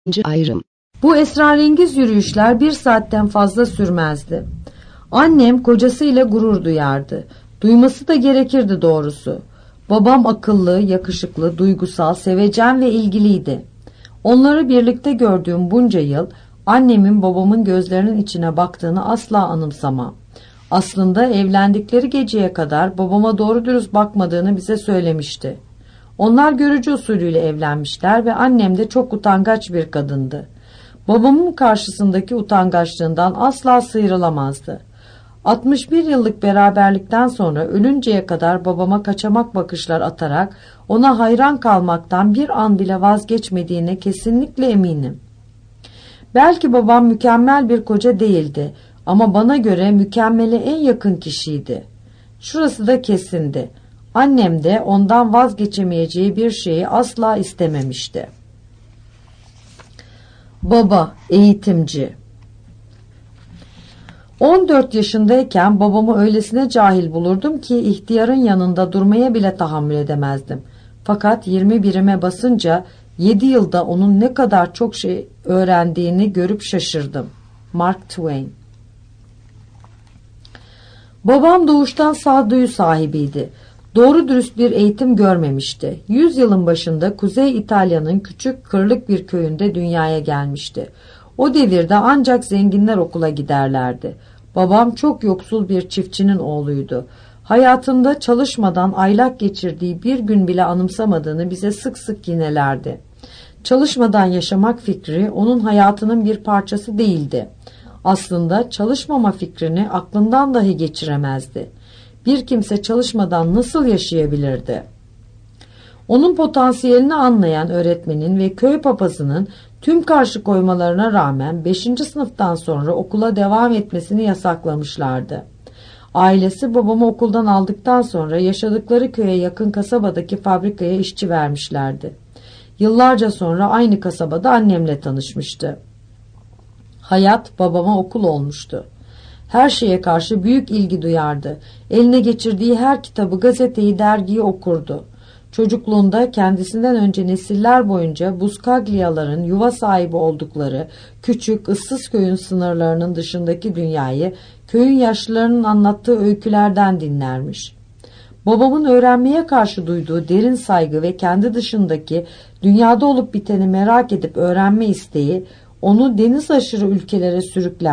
Ayrım. Bu esrarengiz yürüyüşler 1 saatten fazla sürmezdi. Annem kocasıyla gurur duyardı. Duyması da gerekirdi doğrusu. Babam akıllı, yakışıklı, duygusal, sevecen ve ilgiliydi. Onları birlikte gördüğüm bunca yıl annemin babamın gözlerinin içine baktığını asla anımsamam. Aslında evlendikleri geceye kadar babama doğru dürüst bakmadığını bize söylemişti. Onlar görücü usulüyle evlenmişler ve annem de çok utangaç bir kadındı. Babamın karşısındaki utangaçlığından asla sıyrılamazdı. 61 yıllık beraberlikten sonra ölünceye kadar babama kaçamak bakışlar atarak ona hayran kalmaktan bir an bile vazgeçmediğine kesinlikle eminim. Belki babam mükemmel bir koca değildi ama bana göre mükemmele en yakın kişiydi. Şurası da kesindi. Annem de ondan vazgeçemeyeceği bir şeyi asla istememişti. Baba, eğitimci. 14 yaşındayken babamı öylesine cahil bulurdum ki ihtiyarın yanında durmaya bile tahammül edemezdim. Fakat 21'ime basınca 7 yılda onun ne kadar çok şey öğrendiğini görüp şaşırdım. Mark Twain. Babam doğuştan sağduyu sahibiydi. Doğru dürüst bir eğitim görmemişti. 100 yılın başında Kuzey İtalya'nın küçük kırlık bir köyünde dünyaya gelmişti. O devirde ancak zenginler okula giderlerdi. Babam çok yoksul bir çiftçinin oğluydu. Hayatında çalışmadan aylak geçirdiği bir gün bile anımsamadığını bize sık sık yinelerdi. Çalışmadan yaşamak fikri onun hayatının bir parçası değildi. Aslında çalışmama fikrini aklından dahi geçiremezdi. Bir kimse çalışmadan nasıl yaşayabilirdi? Onun potansiyelini anlayan öğretmenin ve köy papazının tüm karşı koymalarına rağmen 5. sınıftan sonra okula devam etmesini yasaklamışlardı. Ailesi babamı okuldan aldıktan sonra yaşadıkları köye yakın kasabadaki fabrikaya işçi vermişlerdi. Yıllarca sonra aynı kasabada annemle tanışmıştı. Hayat babama okul olmuştu. Her şeye karşı büyük ilgi duyardı. Eline geçirdiği her kitabı, gazeteyi, dergiyi okurdu. Çocukluğunda kendisinden önce nesiller boyunca Buscaglia'ların yuva sahibi oldukları küçük, ıssız köyün sınırlarının dışındaki dünyayı köyün yaşlılarının anlattığı öykülerden dinlermiş. Babamın öğrenmeye karşı duyduğu derin saygı ve kendi dışındaki dünyada olup biteni merak edip öğrenme isteği onu deniz aşırı ülkelere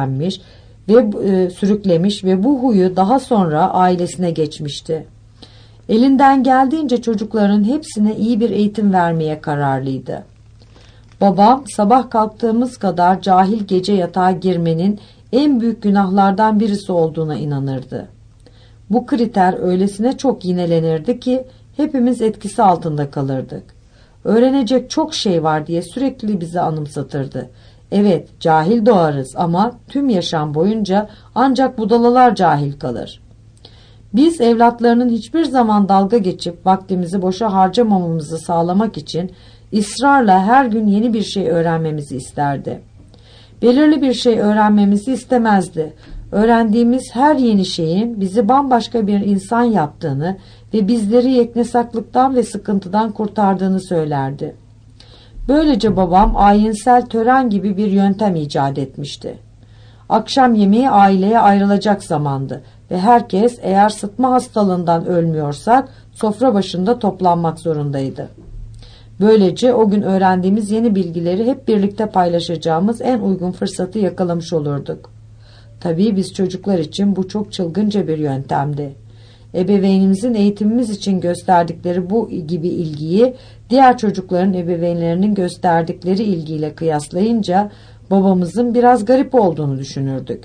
sürüklemiş ve bu huyu daha sonra ailesine geçmişti. Elinden geldiğince çocukların hepsine iyi bir eğitim vermeye kararlıydı. Babam sabah kalktığımız kadar cahil gece yatağa girmenin en büyük günahlardan birisi olduğuna inanırdı. Bu kriter öylesine çok yinelenirdi ki hepimiz etkisi altında kalırdık. Öğrenecek çok şey var diye sürekli bize anımsatırdı. Evet, cahil doğarız ama tüm yaşam boyunca ancak budalalar cahil kalır. Biz evlatlarının hiçbir zaman dalga geçip vaktimizi boşa harcamamamızı sağlamak için ısrarla her gün yeni bir şey öğrenmemizi isterdi. Belirli bir şey öğrenmemizi istemezdi. Öğrendiğimiz her yeni şeyin bizi bambaşka bir insan yaptığını ve bizleri yeknesaklıktan ve sıkıntıdan kurtardığını söylerdi. Böylece babam ayinsel tören gibi bir yöntem icat etmişti. Akşam yemeği aileye ayrılacak zamandı ve herkes eğer sıtma hastalığından ölmüyorsak sofra başında toplanmak zorundaydı. Böylece o gün öğrendiğimiz yeni bilgileri hep birlikte paylaşacağımız en uygun fırsatı yakalamış olurduk. Tabii biz çocuklar için bu çok çılgınca bir yöntemdi. Ebeveynimizin eğitimimiz için gösterdikleri bu gibi ilgiyi diğer çocukların ebeveynlerinin gösterdikleri ilgiyle kıyaslayınca babamızın biraz garip olduğunu düşünürdük.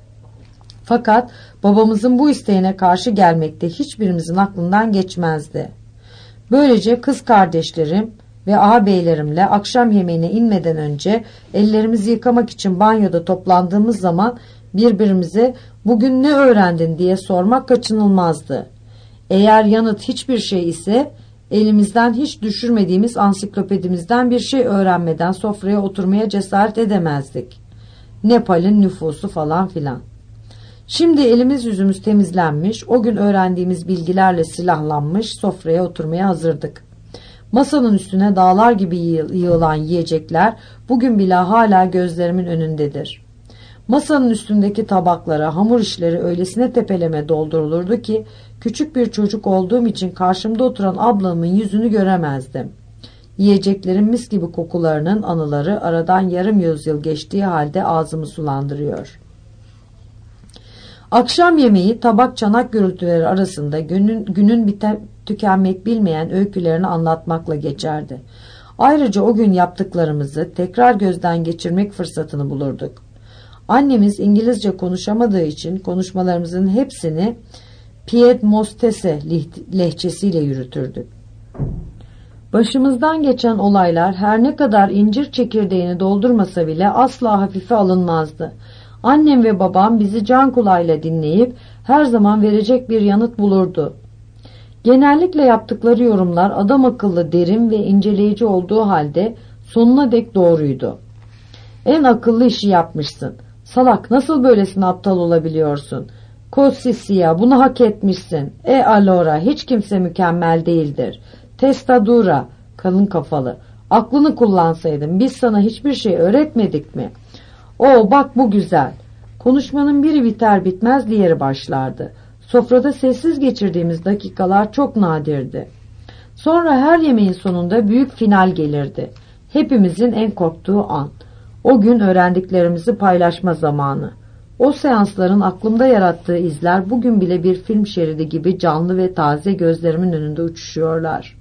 Fakat babamızın bu isteğine karşı gelmekte hiçbirimizin aklından geçmezdi. Böylece kız kardeşlerim ve ağabeylerimle akşam yemeğine inmeden önce ellerimizi yıkamak için banyoda toplandığımız zaman birbirimize "Bugün ne öğrendin?" diye sormak kaçınılmazdı. Eğer yanıt hiçbir şey ise elimizden hiç düşürmediğimiz ansiklopedimizden bir şey öğrenmeden sofraya oturmaya cesaret edemezdik. Nepal'in nüfusu falan filan. Şimdi elimiz yüzümüz temizlenmiş, o gün öğrendiğimiz bilgilerle silahlanmış sofraya oturmaya hazırdık. Masanın üstüne dağlar gibi yığılan yiyecekler bugün bile hala gözlerimin önündedir. Masanın üstündeki tabaklara hamur işleri öylesine tepeleme doldurulurdu ki küçük bir çocuk olduğum için karşımda oturan ablamın yüzünü göremezdim. Yiyeceklerin mis gibi kokularının anıları aradan yarım yüzyıl geçtiği halde ağzımı sulandırıyor. Akşam yemeği tabak çanak gürültüleri arasında günün tükenmek bilmeyen öykülerini anlatmakla geçerdi. Ayrıca o gün yaptıklarımızı tekrar gözden geçirmek fırsatını bulurduk. Annemiz İngilizce konuşamadığı için konuşmalarımızın hepsini Piedmontese lehçesiyle yürütürdük. Başımızdan geçen olaylar her ne kadar incir çekirdeğini doldurmasa bile asla hafife alınmazdı. Annem ve babam bizi can kulağıyla dinleyip her zaman verecek bir yanıt bulurdu. Genellikle yaptıkları yorumlar adam akıllı derin ve inceleyici olduğu halde sonuna dek doğruydu. En akıllı işi yapmışsın. Salak, nasıl böylesine aptal olabiliyorsun? Kosisiya, bunu hak etmişsin. Allora, hiç kimse mükemmel değildir. Testadura, kalın kafalı. Aklını kullansaydın, biz sana hiçbir şey öğretmedik mi? Bak bu güzel. Konuşmanın biri biter bitmez diğeri başlardı. Sofrada sessiz geçirdiğimiz dakikalar çok nadirdi. Sonra her yemeğin sonunda büyük final gelirdi. Hepimizin en korktuğu an. O gün öğrendiklerimizi paylaşma zamanı. O seansların aklımda yarattığı izler bugün bile bir film şeridi gibi canlı ve taze gözlerimin önünde uçuşuyorlar.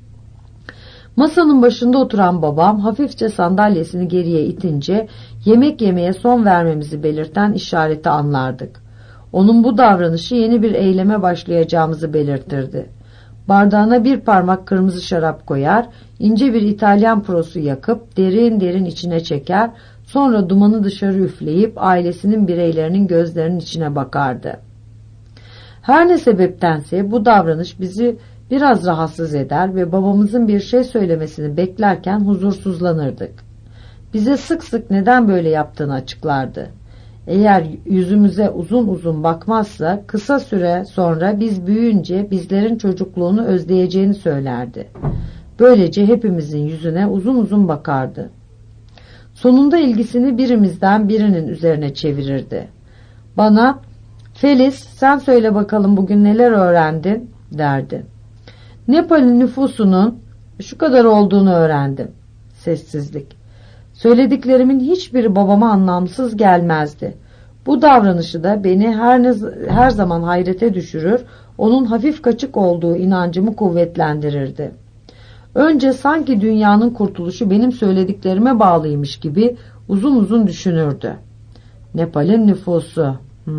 Masanın başında oturan babam hafifçe sandalyesini geriye itince yemek yemeye son vermemizi belirten işareti anlardık. Onun bu davranışı yeni bir eyleme başlayacağımızı belirtirdi. Bardağına bir parmak kırmızı şarap koyar, ince bir İtalyan prosu yakıp derin derin içine çeker, sonra dumanı dışarı üfleyip ailesinin bireylerinin gözlerinin içine bakardı. Her ne sebeptense bu davranış bizi biraz rahatsız eder ve babamızın bir şey söylemesini beklerken huzursuzlanırdık. Bize sık sık neden böyle yaptığını açıklardı. Eğer yüzümüze uzun uzun bakmazsa kısa süre sonra biz büyüyünce bizlerin çocukluğunu özleyeceğini söylerdi. Böylece hepimizin yüzüne uzun uzun bakardı. Sonunda ilgisini birimizden birinin üzerine çevirirdi. Bana, "Feliz, sen söyle bakalım bugün neler öğrendin?" derdi. "Nepal'in nüfusunun şu kadar olduğunu öğrendim." Sessizlik. Söylediklerimin hiçbiri babama anlamsız gelmezdi. Bu davranışı da beni her zaman hayrete düşürür, onun hafif kaçık olduğu inancımı kuvvetlendirirdi. Önce sanki dünyanın kurtuluşu benim söylediklerime bağlıymış gibi uzun uzun düşünürdü. Nepal'in nüfusu.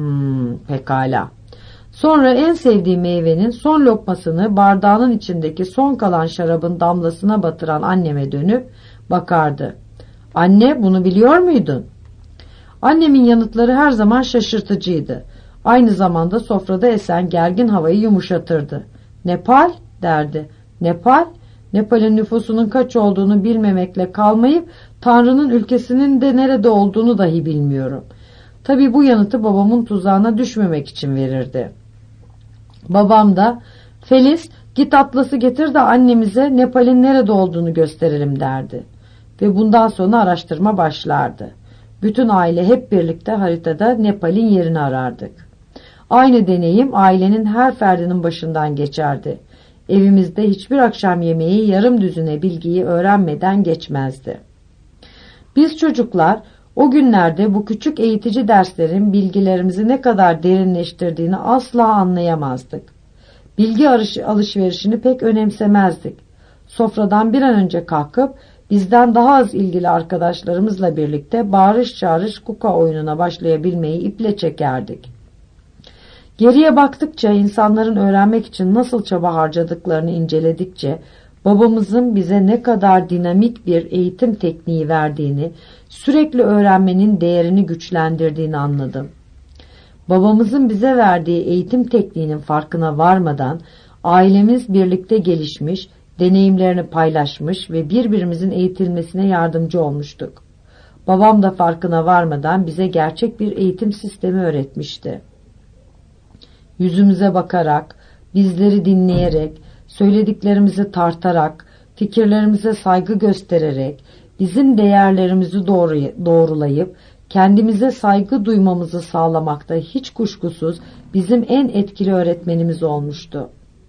Pekala. Sonra en sevdiği meyvenin son lokmasını bardağının içindeki son kalan şarabın damlasına batıran anneme dönüp bakardı. "Anne, bunu biliyor muydun?" Annemin yanıtları her zaman şaşırtıcıydı. Aynı zamanda sofrada esen gergin havayı yumuşatırdı. "Nepal?" derdi. "Nepal? Nepal'in nüfusunun kaç olduğunu bilmemekle kalmayıp Tanrı'nın ülkesinin de nerede olduğunu dahi bilmiyorum." Tabii bu yanıtı babamın tuzağına düşmemek için verirdi. Babam da, "Feliz, git atlası getir de annemize Nepal'in nerede olduğunu gösterelim," derdi. Ve bundan sonra araştırma başlardı. Bütün aile hep birlikte haritada Nepal'in yerini arardık. Aynı deneyim ailenin her ferdinin başından geçerdi. Evimizde hiçbir akşam yemeği yarım düzine bilgiyi öğrenmeden geçmezdi. Biz çocuklar o günlerde bu küçük eğitici derslerin bilgilerimizi ne kadar derinleştirdiğini asla anlayamazdık. Bilgi alışverişini pek önemsemezdik. Sofradan bir an önce kalkıp bizden daha az ilgili arkadaşlarımızla birlikte bağırış çağırış kuka oyununa başlayabilmeyi iple çekerdik. Geriye baktıkça insanların öğrenmek için nasıl çaba harcadıklarını inceledikçe babamızın bize ne kadar dinamik bir eğitim tekniği verdiğini, sürekli öğrenmenin değerini güçlendirdiğini anladım. Babamızın bize verdiği eğitim tekniğinin farkına varmadan ailemiz birlikte gelişmiş, deneyimlerini paylaşmış ve birbirimizin eğitilmesine yardımcı olmuştuk. Babam da farkına varmadan bize gerçek bir eğitim sistemi öğretmişti. Yüzümüze bakarak, bizleri dinleyerek, söylediklerimizi tartarak, fikirlerimize saygı göstererek, bizim değerlerimizi doğrulayıp, kendimize saygı duymamızı sağlamakta hiç kuşkusuz bizim en etkili öğretmenimiz olmuştu.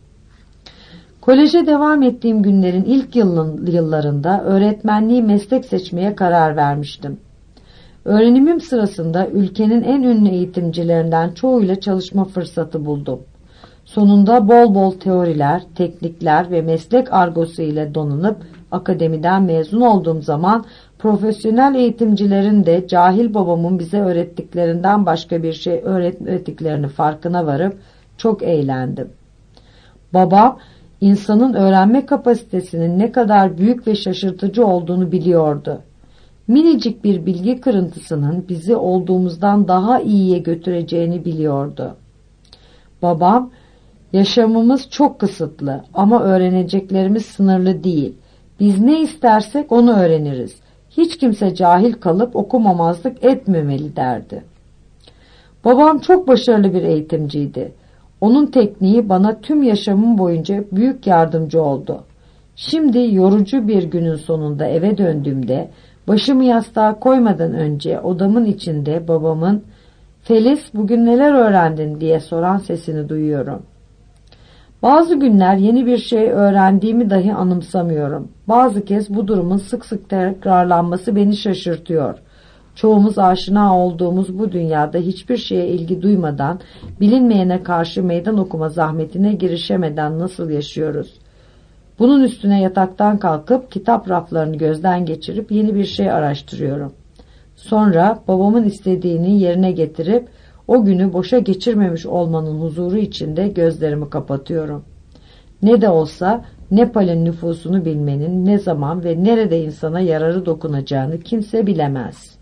Koleje devam ettiğim günlerin ilk yıllarında öğretmenliği meslek seçmeye karar vermiştim. Öğrenimim sırasında ülkenin en ünlü eğitimcilerinden çoğuyla çalışma fırsatı buldum. Sonunda bol bol teoriler, teknikler ve meslek argosu ile donanıp akademiden mezun olduğum zaman profesyonel eğitimcilerin de cahil babamın bize öğrettiklerinden başka bir şey öğretmediklerini farkına varıp çok eğlendim. Babam, insanın öğrenme kapasitesinin ne kadar büyük ve şaşırtıcı olduğunu biliyordu. Minicik bir bilgi kırıntısının bizi olduğumuzdan daha iyiye götüreceğini biliyordu. Babam, yaşamımız çok kısıtlı ama öğreneceklerimiz sınırlı değil. Biz ne istersek onu öğreniriz. Hiç kimse cahil kalıp okumamazlık etmemeli derdi. Babam çok başarılı bir eğitimciydi. Onun tekniği bana tüm yaşamım boyunca büyük yardımcı oldu. Şimdi yorucu bir günün sonunda eve döndüğümde başımı yastığa koymadan önce odamın içinde babamın "Feliz, bugün neler öğrendin?" diye soran sesini duyuyorum. Bazı günler yeni bir şey öğrendiğimi dahi anımsamıyorum. Bazı kez bu durumun sık sık tekrarlanması beni şaşırtıyor. Çoğumuz aşina olduğumuz bu dünyada hiçbir şeye ilgi duymadan, bilinmeyene karşı meydan okuma zahmetine girişemeden nasıl yaşıyoruz? Bunun üstüne yataktan kalkıp kitap raflarını gözden geçirip yeni bir şey araştırıyorum. Sonra babamın istediğini yerine getirip o günü boşa geçirmemiş olmanın huzuru içinde gözlerimi kapatıyorum. Ne de olsa Nepal'in nüfusunu bilmenin ne zaman ve nerede insana yararı dokunacağını kimse bilemez.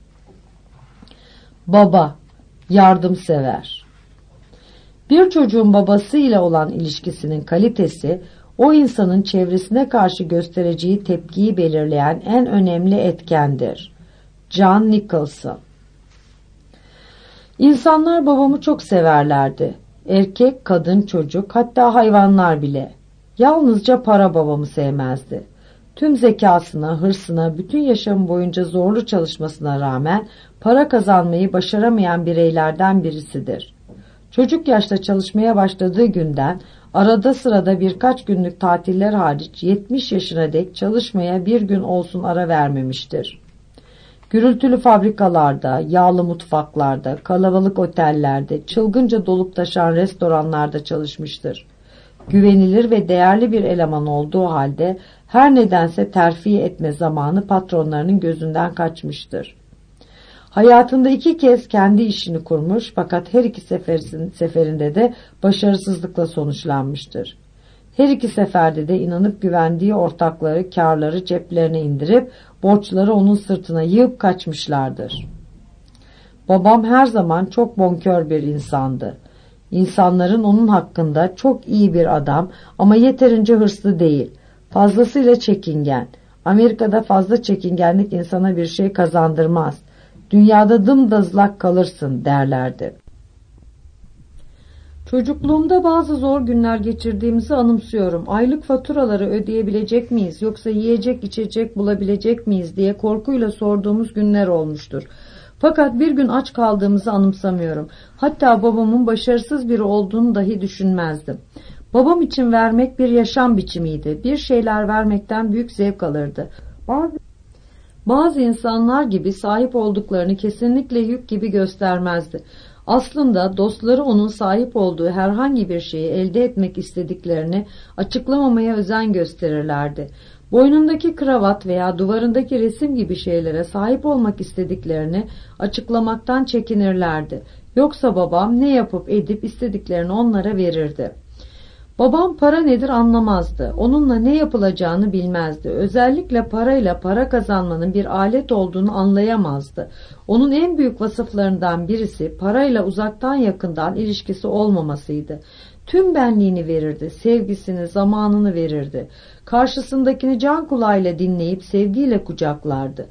Baba, yardımsever. Bir çocuğun babasıyla olan ilişkisinin kalitesi, o insanın çevresine karşı göstereceği tepkiyi belirleyen en önemli etkendir. John Nicholson. İnsanlar babamı çok severlerdi. Erkek, kadın, çocuk, hatta hayvanlar bile. Yalnızca para babamı sevmezdi. Tüm zekasına, hırsına, bütün yaşamı boyunca zorlu çalışmasına rağmen para kazanmayı başaramayan bireylerden birisidir. Çocuk yaşta çalışmaya başladığı günden arada sırada birkaç günlük tatiller hariç 70 yaşına dek çalışmaya bir gün olsun ara vermemiştir. Gürültülü fabrikalarda, yağlı mutfaklarda, kalabalık otellerde, çılgınca dolup taşan restoranlarda çalışmıştır. Güvenilir ve değerli bir eleman olduğu halde her nedense terfi etme zamanı patronlarının gözünden kaçmıştır. Hayatında 2 kez kendi işini kurmuş fakat her iki seferinde de başarısızlıkla sonuçlanmıştır. Her iki seferde de inanıp güvendiği ortakları kârları ceplerine indirip borçları onun sırtına yığıp kaçmışlardır. Babam her zaman çok bonkör bir insandı. İnsanların onun hakkında çok iyi bir adam ama yeterince hırslı değil, fazlasıyla çekingen. Amerika'da fazla çekingenlik insana bir şey kazandırmaz. Dünyada dımdızlak kalırsın derlerdi. Çocukluğumda bazı zor günler geçirdiğimizi anımsıyorum. Aylık faturaları ödeyebilecek miyiz yoksa yiyecek içecek bulabilecek miyiz diye korkuyla sorduğumuz günler olmuştur. Fakat bir gün aç kaldığımızı anımsamıyorum. Hatta babamın başarısız biri olduğunu dahi düşünmezdim. Babam için vermek bir yaşam biçimiydi. Bir şeyler vermekten büyük zevk alırdı. Bazı insanlar gibi sahip olduklarını kesinlikle yük gibi göstermezdi. Aslında dostları onun sahip olduğu herhangi bir şeyi elde etmek istediklerini açıklamamaya özen gösterirlerdi. Boynundaki kravat veya duvarındaki resim gibi şeylere sahip olmak istediklerini açıklamaktan çekinirlerdi. Yoksa babam ne yapıp edip istediklerini onlara verirdi. Babam para nedir anlamazdı. Onunla ne yapılacağını bilmezdi. Özellikle parayla para kazanmanın bir alet olduğunu anlayamazdı. Onun en büyük vasıflarından birisi parayla uzaktan yakından ilişkisi olmamasıydı. Tüm benliğini verirdi, sevgisini, zamanını verirdi. Karşısındakini can kulağıyla dinleyip sevgiyle kucaklardı.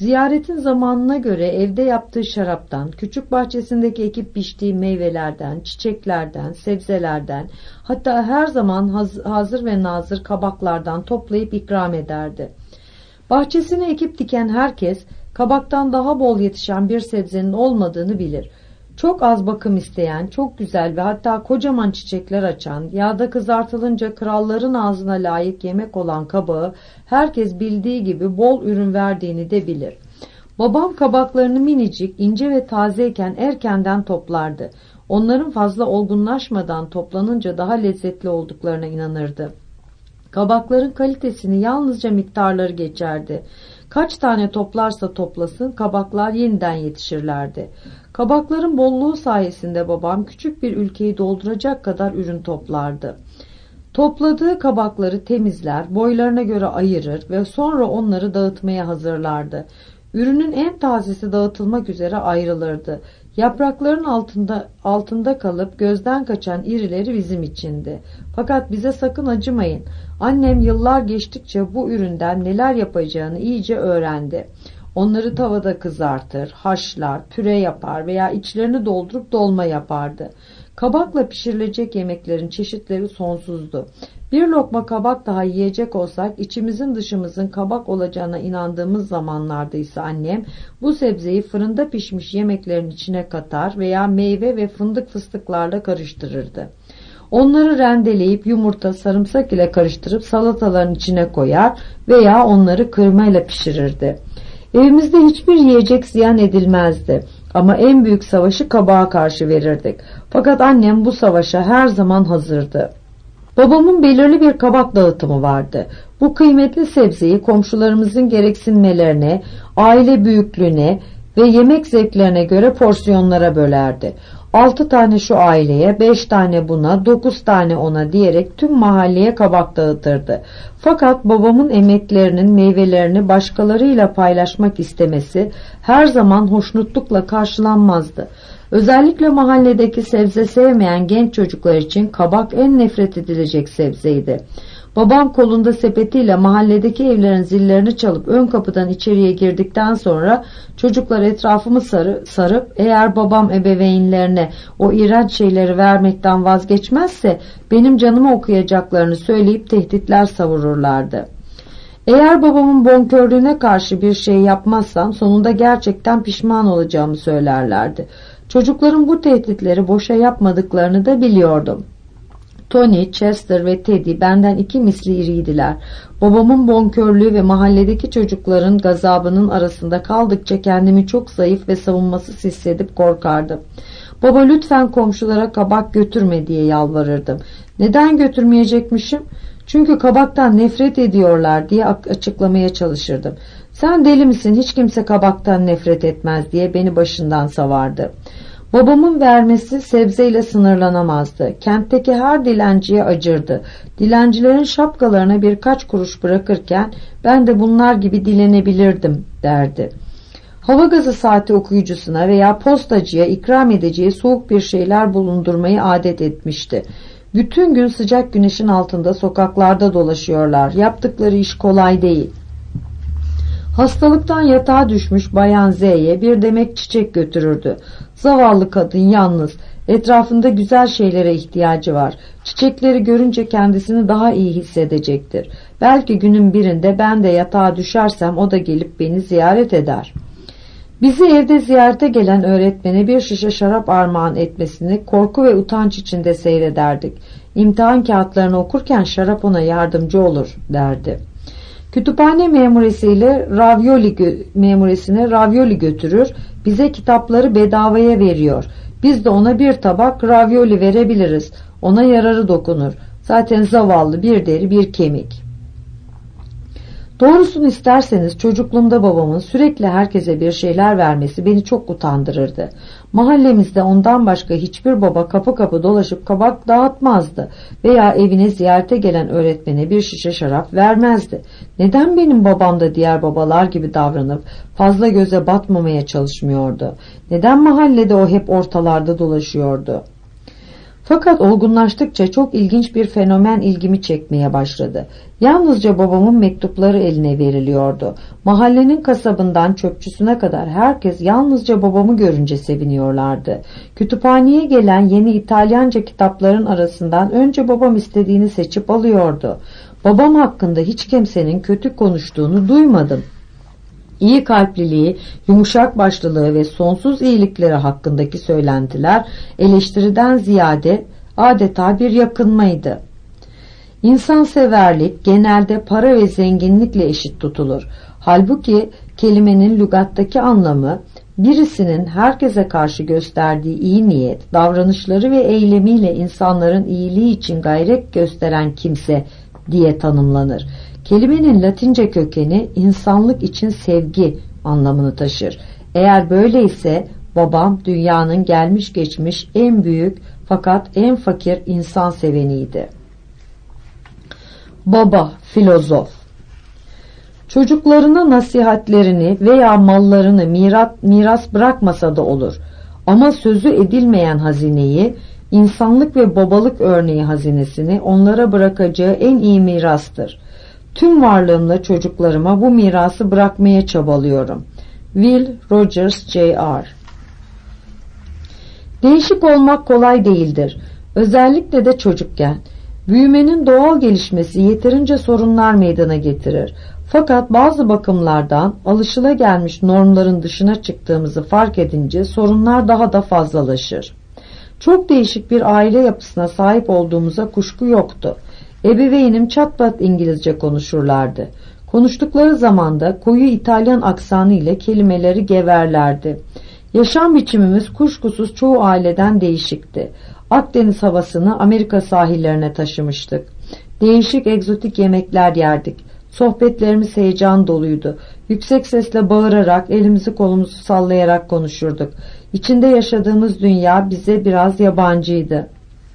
Ziyaretin zamanına göre evde yaptığı şaraptan, küçük bahçesindeki ekip biçtiği meyvelerden, çiçeklerden, sebzelerden, hatta her zaman hazır ve nazır kabaklardan toplayıp ikram ederdi. Bahçesine ekip diken herkes, kabaktan daha bol yetişen bir sebzenin olmadığını bilir. Çok az bakım isteyen, çok güzel ve hatta kocaman çiçekler açan, yağda kızartılınca kralların ağzına layık yemek olan kabağı herkes bildiği gibi bol ürün verdiğini de bilir. Babam kabaklarını minicik, ince ve tazeyken erkenden toplardı. Onların fazla olgunlaşmadan toplanınca daha lezzetli olduklarına inanırdı. Kabakların kalitesini yalnızca miktarları geçerdi. Kaç tane toplarsa toplasın kabaklar yeniden yetişirlerdi. Kabakların bolluğu sayesinde babam küçük bir ülkeyi dolduracak kadar ürün toplardı. Topladığı kabakları temizler, boylarına göre ayırır ve sonra onları dağıtmaya hazırlardı. Ürünün en tazesi dağıtılmak üzere ayrılırdı. Yaprakların altında kalıp gözden kaçan irileri bizim içindi. Fakat bize sakın acımayın. Annem yıllar geçtikçe bu üründen neler yapacağını iyice öğrendi. Onları tavada kızartır, haşlar, püre yapar veya içlerini doldurup dolma yapardı. Kabakla pişirilecek yemeklerin çeşitleri sonsuzdu. Bir lokma kabak daha yiyecek olsak içimizin dışımızın kabak olacağına inandığımız zamanlarda ise annem bu sebzeyi fırında pişmiş yemeklerin içine katar veya meyve ve fıstıklarla karıştırırdı. Onları rendeleyip yumurta, sarımsak ile karıştırıp salataların içine koyar veya onları kıymayla pişirirdi. Evimizde hiçbir yiyecek ziyan edilmezdi ama en büyük savaşı kabağa karşı verirdik. Fakat annem bu savaşa her zaman hazırdı. Babamın belirli bir kabak dağıtımı vardı. Bu kıymetli sebzeyi komşularımızın gereksinmelerine, aile büyüklüğüne ve yemek zevklerine göre porsiyonlara bölerdi. 6 tane şu aileye, 5 tane buna, 9 tane ona diyerek tüm mahalleye kabak dağıtırdı. Fakat babamın emeklerinin meyvelerini başkalarıyla paylaşmak istemesi her zaman hoşnutlukla karşılanmazdı. Özellikle mahalledeki sebze sevmeyen genç çocuklar için kabak en nefret edilecek sebzeydi. Babam kolunda sepetiyle mahalledeki evlerin zillerini çalıp ön kapıdan içeriye girdikten sonra çocuklar etrafımı sarıp eğer babam ebeveynlerine o iğrenç şeyleri vermekten vazgeçmezse benim canımı okuyacaklarını söyleyip tehditler savururlardı. Eğer babamın bonkörlüğüne karşı bir şey yapmazsam sonunda gerçekten pişman olacağımı söylerlerdi. Çocukların bu tehditleri boşa yapmadıklarını da biliyordum. Tony, Chester ve Teddy benden 2 misli iriydiler. Babamın bonkörlüğü ve mahalledeki çocukların gazabının arasında kaldıkça kendimi çok zayıf ve savunmasız hissedip korkardım. Baba lütfen komşulara kabak götürme diye yalvarırdım. Neden götürmeyecekmişim? Çünkü kabaktan nefret ediyorlar diye açıklamaya çalışırdım. Sen deli misin? Hiç kimse kabaktan nefret etmez diye beni başından savardı. Babamın vermesi sebzeyle sınırlanamazdı. Kentteki her dilenciye acırdı. Dilencilerin şapkalarına birkaç kuruş bırakırken ben de bunlar gibi dilenebilirdim derdi. Hava gazı saati okuyucusuna veya postacıya ikram edeceği soğuk bir şeyler bulundurmayı adet etmişti. Bütün gün sıcak güneşin altında sokaklarda dolaşıyorlar. Yaptıkları iş kolay değil. Hastalıktan yatağa düşmüş Bayan Z'ye bir demet çiçek götürürdü. Zavallı kadın yalnız. Etrafında güzel şeylere ihtiyacı var. Çiçekleri görünce kendisini daha iyi hissedecektir. Belki günün birinde ben de yatağa düşersem o da gelip beni ziyaret eder. Bizi evde ziyarete gelen öğretmene bir şişe şarap armağan etmesini korku ve utanç içinde seyrederdik. İmtihan kağıtlarını okurken şarap ona yardımcı olur derdi. Kütüphane memuresine ravioli götürür, bize kitapları bedavaya veriyor. Biz de ona bir tabak ravioli verebiliriz. Ona yararı dokunur. Zaten zavallı bir deri bir kemik. Doğrusunu isterseniz çocukluğumda babamın sürekli herkese bir şeyler vermesi beni çok utandırırdı. Mahallemizde ondan başka hiçbir baba kapı kapı dolaşıp kabak dağıtmazdı veya evine ziyarete gelen öğretmene bir şişe şarap vermezdi. Neden benim babam da diğer babalar gibi davranıp fazla göze batmamaya çalışmıyordu? Neden mahallede o hep ortalarda dolaşıyordu? Fakat olgunlaştıkça çok ilginç bir fenomen ilgimi çekmeye başladı. Yalnızca babamın mektupları eline veriliyordu. Mahallenin kasabından çöpçüsüne kadar herkes yalnızca babamı görünce seviniyorlardı. Kütüphaneye gelen yeni İtalyanca kitapların arasından önce babam istediğini seçip alıyordu. Babam hakkında hiç kimsenin kötü konuştuğunu duymadım. İyi kalpliliği, yumuşak başlılığı ve sonsuz iyilikleri hakkındaki söylentiler eleştiriden ziyade adeta bir yakınmaydı. İnsanseverlik genelde para ve zenginlikle eşit tutulur. Halbuki kelimenin lügattaki anlamı, birisinin herkese karşı gösterdiği iyi niyet, davranışları ve eylemiyle insanların iyiliği için gayret gösteren kimse diye tanımlanır. Kelimenin Latince kökeni insanlık için sevgi anlamını taşır. Eğer böyleyse babam dünyanın gelmiş geçmiş en büyük fakat en fakir insan seveniydi. Baba, filozof. Çocuklarına nasihatlerini veya mallarını miras bırakmasa da olur. Ama sözü edilmeyen hazineyi, insanlık ve babalık örneği hazinesini onlara bırakacağı en iyi mirastır. Tüm varlığımla çocuklarıma bu mirası bırakmaya çabalıyorum. Will Rogers Jr. Değişik olmak kolay değildir. Özellikle de çocukken. Büyümenin doğal gelişmesi yeterince sorunlar meydana getirir. Fakat bazı bakımlardan alışılagelmiş normların dışına çıktığımızı fark edince sorunlar daha da fazlalaşır. Çok değişik bir aile yapısına sahip olduğumuza kuşku yoktu. Ebeveynim çatpat İngilizce konuşurlardı. Konuştukları zamanda koyu İtalyan aksanı ile kelimeleri geverlerdi. Yaşam biçimimiz kuşkusuz çoğu aileden değişikti. Akdeniz havasını Amerika sahillerine taşımıştık. Değişik egzotik yemekler yerdik. Sohbetlerimiz heyecan doluydu. Yüksek sesle bağırarak, elimizi kolumuzu sallayarak konuşurduk. İçinde yaşadığımız dünya bize biraz yabancıydı.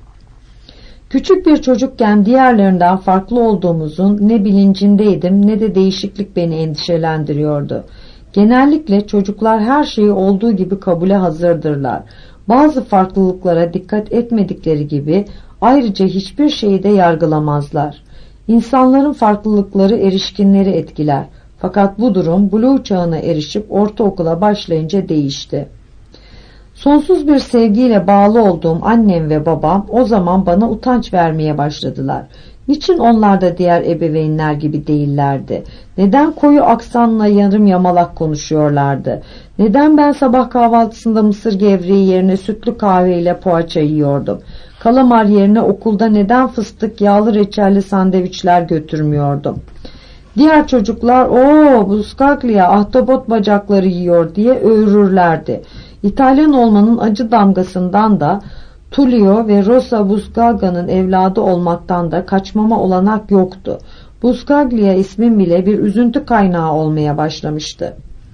Küçük bir çocukken diğerlerinden farklı olduğumuzun ne bilincindeydim ne de değişiklik beni endişelendiriyordu. Genellikle çocuklar her şeyi olduğu gibi kabule hazırdırlar. Bazı farklılıklara dikkat etmedikleri gibi ayrıca hiçbir şeyi de yargılamazlar. İnsanların farklılıkları erişkinleri etkiler. Fakat bu durum Blue çağına erişip ortaokula başlayınca değişti. Sonsuz bir sevgiyle bağlı olduğum annem ve babam o zaman bana utanç vermeye başladılar. Niçin onlar da diğer ebeveynler gibi değillerdi? Neden koyu aksanla yarım yamalak konuşuyorlardı? Neden ben sabah kahvaltısında mısır gevreği yerine sütlü kahveyle poğaça yiyordum? Kalamar yerine okulda neden fıstık, yağlı reçelli sandviçler götürmüyordum? Diğer çocuklar "Oo, Buscaglia ahtapot bacakları yiyor" diye övürürlerdi. İtalyan olmanın acı damgasından da Tullio ve Rosa Buscaglia'nın evladı olmaktan da kaçmama olanak yoktu. Buscaglia ismin bile bir üzüntü kaynağı olmaya başlamıştı.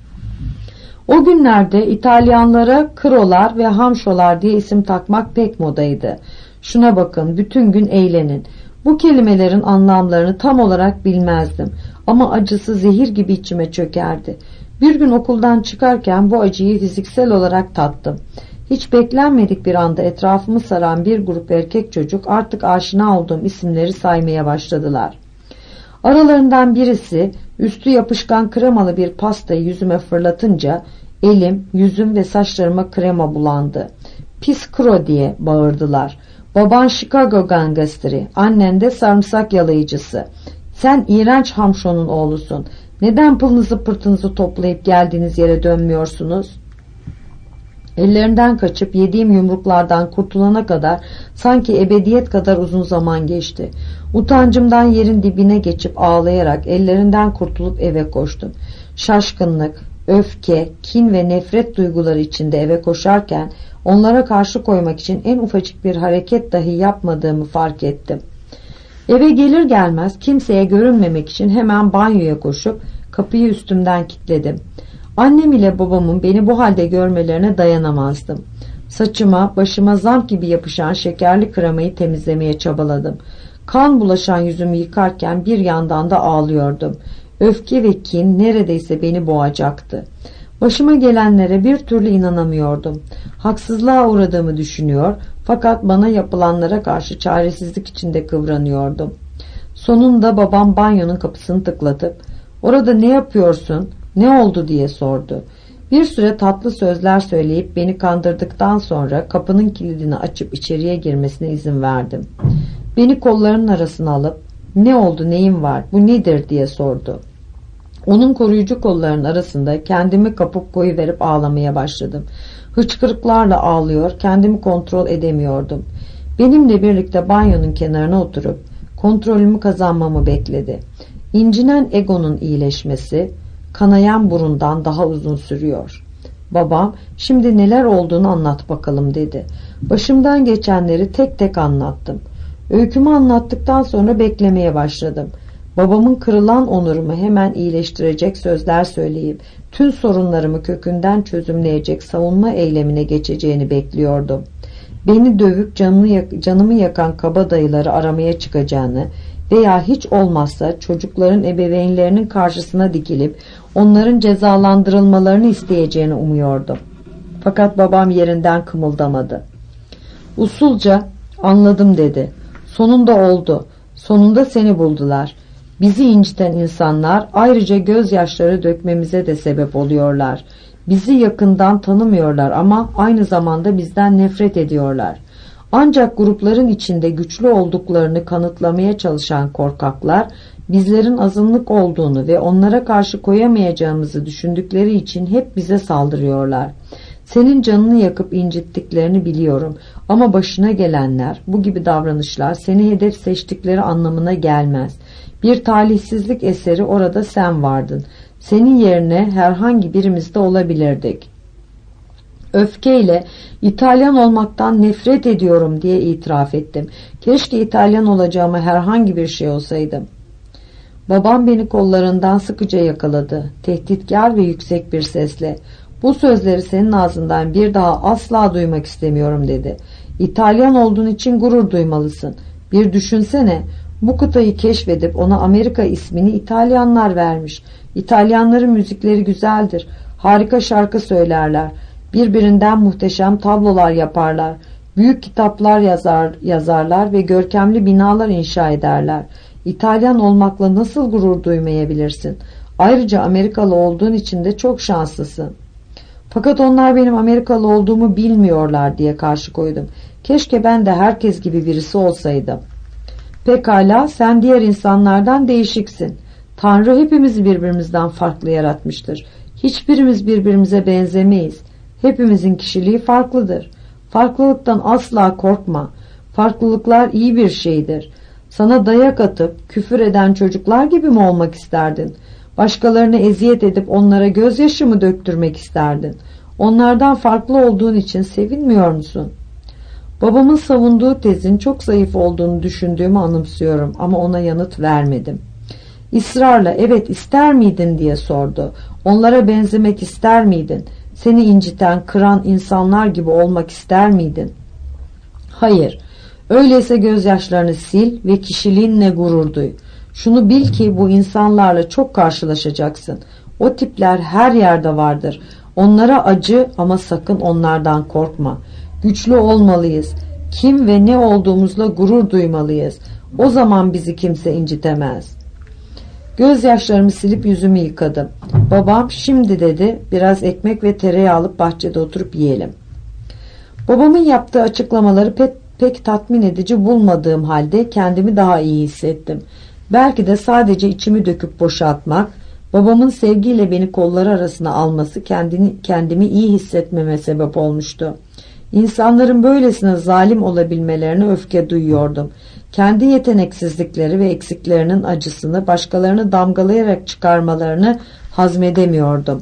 O günlerde İtalyanlara Krolar ve Hamşolar diye isim takmak pek modaydı. Şuna bakın, bütün gün eğlenin. Bu kelimelerin anlamlarını tam olarak bilmezdim ama acısı zehir gibi içime çökerdi. Bir gün okuldan çıkarken bu acıyı fiziksel olarak tattım. Hiç beklenmedik bir anda etrafımı saran bir grup erkek çocuk artık aşina olduğum isimleri saymaya başladılar. Aralarından birisi üstü yapışkan kremalı bir pastayı yüzüme fırlatınca elim, yüzüm ve saçlarıma krema bulandı. "Pis kro" diye bağırdılar. "Baban Chicago gangsteri, annen de sarımsak yalayıcısı. Sen iğrenç hamşonun oğlusun. Neden pılınızı pırtınızı toplayıp geldiğiniz yere dönmüyorsunuz?" Ellerinden kaçıp yediğim yumruklardan kurtulana kadar sanki ebediyet kadar uzun zaman geçti. Utancımdan yerin dibine geçip ağlayarak ellerinden kurtulup eve koştum. Şaşkınlık, öfke, kin ve nefret duyguları içinde eve koşarken onlara karşı koymak için en ufacık bir hareket dahi yapmadığımı fark ettim. Eve gelir gelmez kimseye görünmemek için hemen banyoya koşup kapıyı üstümden kilitledim. Annem ile babamın beni bu halde görmelerine dayanamazdım. Saçıma, başıma zamp gibi yapışan şekerli kremayı temizlemeye çabaladım. Kan bulaşan yüzümü yıkarken bir yandan da ağlıyordum. Öfke ve kin neredeyse beni boğacaktı. Başıma gelenlere bir türlü inanamıyordum. Haksızlığa uğradığımı düşünüyor, Fakat bana yapılanlara karşı çaresizlik içinde kıvranıyordum. Sonunda babam banyonun kapısını tıklatıp "Orada ne yapıyorsun? Ne oldu?" diye sordu. Bir süre tatlı sözler söyleyip beni kandırdıktan sonra kapının kilidini açıp içeriye girmesine izin verdim. Beni kollarının arasına alıp "Ne oldu, neyin var, bu nedir?" diye sordu. Onun koruyucu kollarının arasında kendimi kapıp koyuverip ağlamaya başladım. Hıçkırıklarla ağlıyor, kendimi kontrol edemiyordum. Benimle birlikte banyonun kenarına oturup kontrolümü kazanmamı bekledi. İncinen egonun iyileşmesi, kanayan burundan daha uzun sürüyor. Babam, "Şimdi neler olduğunu anlat bakalım," dedi. Başımdan geçenleri tek tek anlattım. Öykümü anlattıktan sonra beklemeye başladım. Babamın kırılan onurumu hemen iyileştirecek sözler söyleyip tüm sorunlarımı kökünden çözümleyecek savunma eylemine geçeceğini bekliyordum. Beni dövüp canımı yakan kabadayıları aramaya çıkacağını veya hiç olmazsa çocukların ebeveynlerinin karşısına dikilip onların cezalandırılmalarını isteyeceğini umuyordum. Fakat babam yerinden kımıldamadı. Usulca "Anladım," dedi. "Sonunda oldu. Sonunda seni buldular. Bizi inciten insanlar ayrıca gözyaşları dökmemize de sebep oluyorlar. Bizi yakından tanımıyorlar ama aynı zamanda bizden nefret ediyorlar. Ancak grupların içinde güçlü olduklarını kanıtlamaya çalışan korkaklar, bizlerin azınlık olduğunu ve onlara karşı koyamayacağımızı düşündükleri için hep bize saldırıyorlar. Senin canını yakıp incittiklerini biliyorum ama başına gelenler, bu gibi davranışlar seni hedef seçtikleri anlamına gelmez. Bir talihsizlik eseri orada sen vardın. Senin yerine herhangi birimiz de olabilirdik." Öfkeyle "İtalyan olmaktan nefret ediyorum," diye itiraf ettim. Keşke İtalyan olacağıma herhangi bir şey olsaydım. Babam beni kollarından sıkıca yakaladı. Tehditkar ve yüksek bir sesle "Bu sözleri senin ağzından bir daha asla duymak istemiyorum," dedi. "İtalyan olduğun için gurur duymalısın. Bir düşünsene, bu kıtayı keşfedip ona Amerika ismini İtalyanlar vermiş. İtalyanların müzikleri güzeldir. Harika şarkı söylerler. Birbirinden muhteşem tablolar yaparlar. Büyük kitaplar yazarlar ve görkemli binalar inşa ederler. İtalyan olmakla nasıl gurur duymayabilirsin? Ayrıca Amerikalı olduğun için de çok şanslısın." "Fakat onlar benim Amerikalı olduğumu bilmiyorlar," diye karşı koydum. "Keşke ben de herkes gibi birisi olsaydım." "Pekala, sen diğer insanlardan değişiksin. Tanrı hepimizi birbirimizden farklı yaratmıştır. Hiçbirimiz birbirimize benzemeyiz. Hepimizin kişiliği farklıdır. Farklılıktan asla korkma. Farklılıklar iyi bir şeydir. Sana dayak atıp küfür eden çocuklar gibi mi olmak isterdin? Başkalarına eziyet edip onlara gözyaşı mı döktürmek isterdin? Onlardan farklı olduğun için sevinmiyor musun?" Babamın savunduğu tezin çok zayıf olduğunu düşündüğümü anımsıyorum ama ona yanıt vermedim. İsrarla "Evet, ister miydin?" diye sordu. "Onlara benzemek ister miydin? Seni inciten, kıran insanlar gibi olmak ister miydin?" "Hayır. Öyleyse gözyaşlarını sil ve kişiliğinle gurur duy. Şunu bil ki bu insanlarla çok karşılaşacaksın. O tipler her yerde vardır. Onlara acı ama sakın onlardan korkma. Güçlü olmalıyız. Kim ve ne olduğumuzla gurur duymalıyız. O zaman bizi kimse incitemez." Gözyaşlarımı silip yüzümü yıkadım. Babam "Şimdi," dedi, "biraz ekmek ve tereyağı alıp bahçede oturup yiyelim." Babamın yaptığı açıklamaları pek tatmin edici bulmadığım halde kendimi daha iyi hissettim. Belki de sadece içimi döküp boşaltmak, babamın sevgiyle beni kolları arasına alması kendimi iyi hissetmeme sebep olmuştu. İnsanların böylesine zalim olabilmelerine öfke duyuyordum. Kendi yeteneksizlikleri ve eksiklerinin acısını başkalarını damgalayarak çıkarmalarını hazmedemiyordum.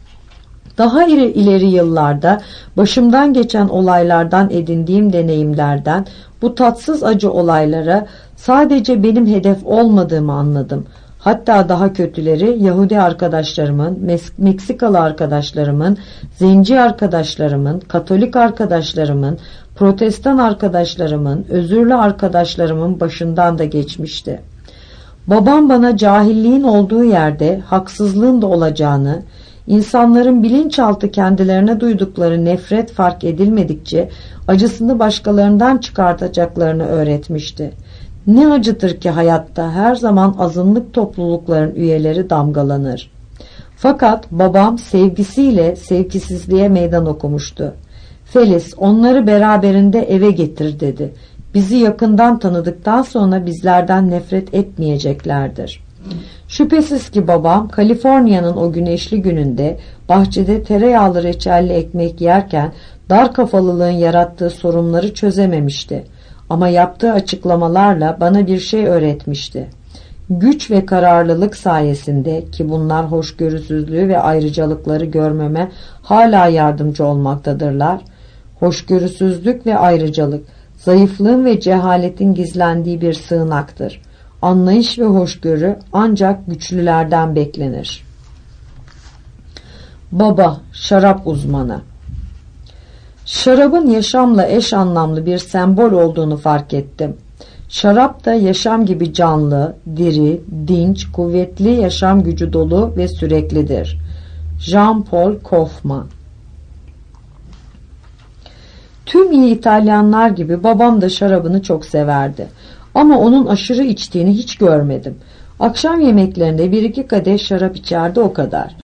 Daha ileri yıllarda başımdan geçen olaylardan edindiğim deneyimlerden bu tatsız acı olaylara sadece benim hedef olmadığımı anladım. Hatta daha kötüleri Yahudi arkadaşlarımın, Meksikalı arkadaşlarımın, Zenci arkadaşlarımın, Katolik arkadaşlarımın, Protestan arkadaşlarımın, özürlü arkadaşlarımın başından da geçmişti. Babam bana cahilliğin olduğu yerde haksızlığın da olacağını, İnsanların bilinçaltı kendilerine duydukları nefret fark edilmedikçe acısını başkalarından çıkartacaklarını öğretmişti. Ne acıdır ki hayatta her zaman azınlık toplulukların üyeleri damgalanır. Fakat babam sevgisiyle sevgisizliğe meydan okumuştu. Felis, onları beraberinde eve getir dedi. Bizi yakından tanıdıktan sonra bizlerden nefret etmeyeceklerdir. Şüphesiz ki babam Kaliforniya'nın o güneşli gününde bahçede tereyağlı reçelli ekmek yerken dar kafalılığın yarattığı sorunları çözememişti. Ama yaptığı açıklamalarla bana bir şey öğretmişti. Güç ve kararlılık sayesinde, ki bunlar hoşgörüsüzlüğü ve ayrıcalıkları görmeme hala yardımcı olmaktadırlar. Hoşgörüsüzlük ve ayrıcalık, zayıflığın ve cehaletin gizlendiği bir sığınaktır. Anlayış ve hoşgörü ancak güçlülerden beklenir. Baba, şarap uzmanı. Şarabın yaşamla eş anlamlı bir sembol olduğunu fark ettim. Şarap da yaşam gibi canlı, diri, dinç, kuvvetli yaşam gücü dolu ve süreklidir. Jean-Paul Kaufmann. Tüm iyi İtalyanlar gibi babam da şarabını çok severdi. Ama onun aşırı içtiğini hiç görmedim. Akşam yemeklerinde bir iki kadeh şarap içerdi, o kadar.